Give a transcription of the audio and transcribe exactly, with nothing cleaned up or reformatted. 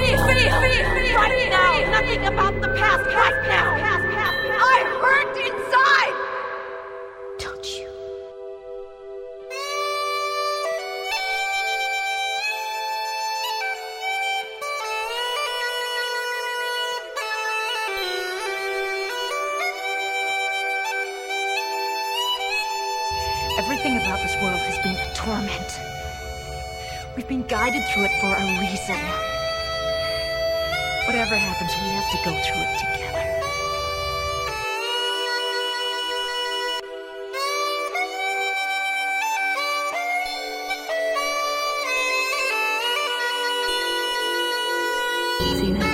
Right now, nothing about the past right now. I hurt inside. Don't you? Everything about this world has been a torment. We've been guided through it for a reason. Whatever happens, we have to go through it together. See that?